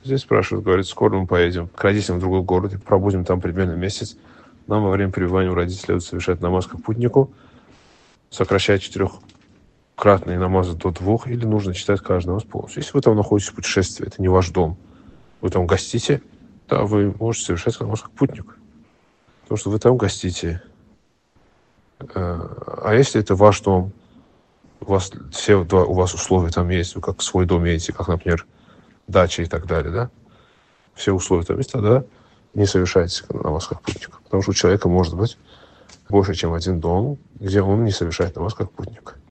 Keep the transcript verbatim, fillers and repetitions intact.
Здесь спрашивают, говорит, скоро мы поедем к родителям в другой город, и пробудем там примерно месяц. Нам во время пребывания у родителей следует совершать намаз как путнику, сокращая четырехкратные намазы до двух, или нужно читать каждый намаз полностью. Если вы там находитесь в путешествии, это не ваш дом, вы там гостите, да, вы можете совершать намаз как путник, потому что вы там гостите. А если это ваш дом, у вас все у вас условия там есть, вы как свой дом имеете, как, например, дача и так далее, да, все условия там есть, тогда не совершайте намаз как путник, потому что у человека может быть больше, чем один дом, где он не совершает намаз как путник.